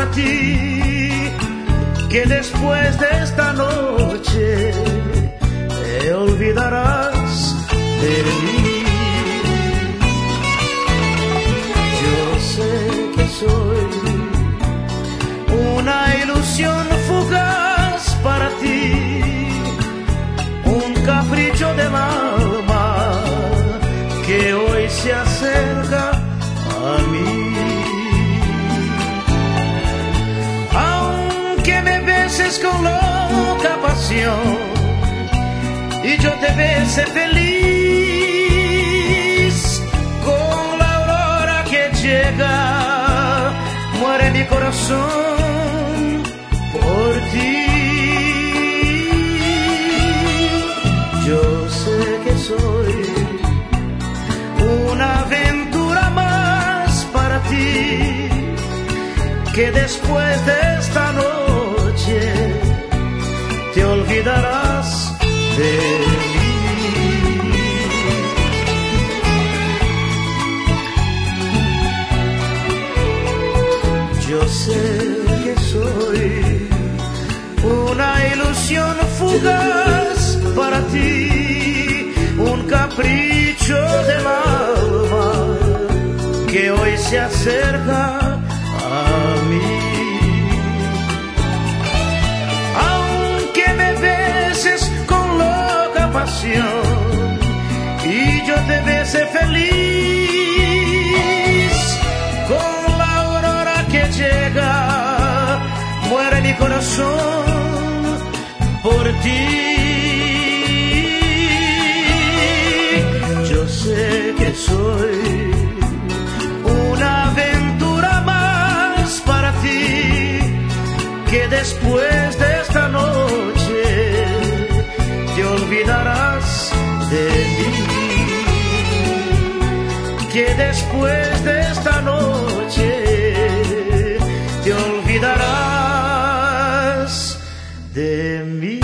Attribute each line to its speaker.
Speaker 1: ti, que después de esta noche te olvidarás de mí. Yo sé que soy una ilusión fugaz para ti, un capricho del alma que hoy se acerca a mí. Aunque me beses con loca pasión y yo te bese feliz, con la aurora que llega muere mi corazón por ti. Yo sé que soy una aventura más para ti, que después de esta noche te olvidarás de mí. Yo sé que soy una ilusión fugaz para ti, un capricho del alma que hoy se acerca a mí. Aunque me beses con loca pasión y yo te bese feliz, con la aurora que llega muere mi corazón por ti. Yo sé que soy una aventura más para ti, que después de esta noche te olvidarás de mí, que después de esta noche te olvidarás de mí.